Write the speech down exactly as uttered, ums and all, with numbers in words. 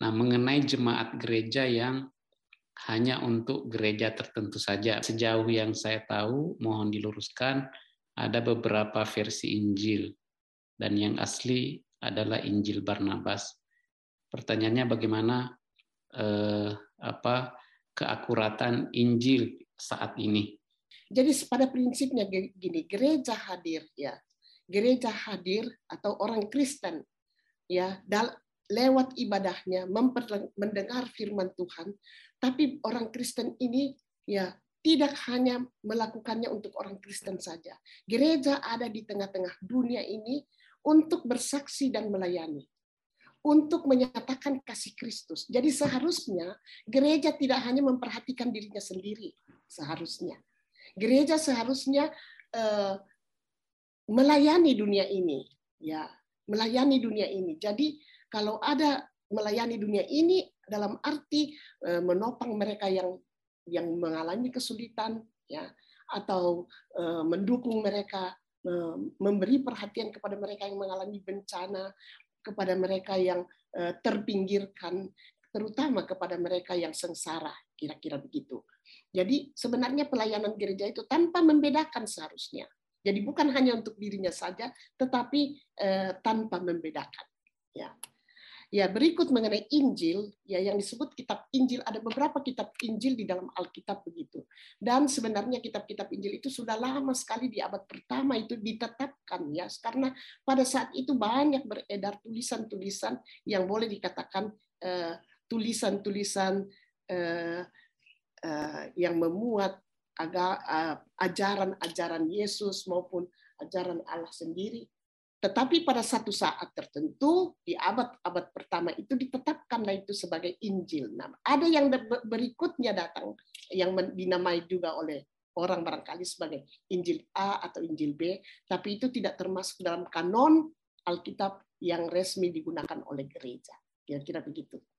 Nah, mengenai jemaat gereja yang hanya untuk gereja tertentu saja, sejauh yang saya tahu, mohon diluruskan, ada beberapa versi Injil, dan yang asli adalah Injil Barnabas. Pertanyaannya bagaimana eh, apa keakuratan Injil saat ini? Jadi pada prinsipnya gini, gereja hadir ya, gereja hadir atau orang Kristen ya, dal lewat ibadahnya mendengar firman Tuhan, tapi orang Kristen ini ya tidak hanya melakukannya untuk orang Kristen saja. Gereja ada di tengah-tengah dunia ini untuk bersaksi dan melayani, untuk menyatakan kasih Kristus. Jadi seharusnya gereja tidak hanya memperhatikan dirinya sendiri, seharusnya. Gereja seharusnya eh, melayani dunia ini, ya, melayani dunia ini. Jadi kalau ada melayani dunia ini dalam arti eh, menopang mereka yang yang mengalami kesulitan, ya, atau eh, mendukung mereka, eh, memberi perhatian kepada mereka yang mengalami bencana, kepada mereka yang eh, terpinggirkan, terutama kepada mereka yang sengsara, kira-kira begitu. Jadi sebenarnya pelayanan gereja itu tanpa membedakan seharusnya. Jadi bukan hanya untuk dirinya saja, tetapi eh, tanpa membedakan. Ya, ya berikut mengenai Injil, ya yang disebut kitab Injil, ada beberapa kitab Injil di dalam Alkitab begitu. Dan sebenarnya kitab-kitab Injil itu sudah lama sekali di abad pertama itu ditetapkan ya, karena pada saat itu banyak beredar tulisan-tulisan yang boleh dikatakan eh, tulisan-tulisan eh, eh, yang memuat agak ajaran-ajaran Yesus maupun ajaran Allah sendiri. Tetapi pada satu saat tertentu di abad-abad pertama itu ditetapkanlah itu sebagai Injil. Nah, ada yang berikutnya datang yang dinamai juga oleh orang barangkali sebagai Injil A atau Injil B, tapi itu tidak termasuk dalam kanon Alkitab yang resmi digunakan oleh gereja. Kira-kira begitu.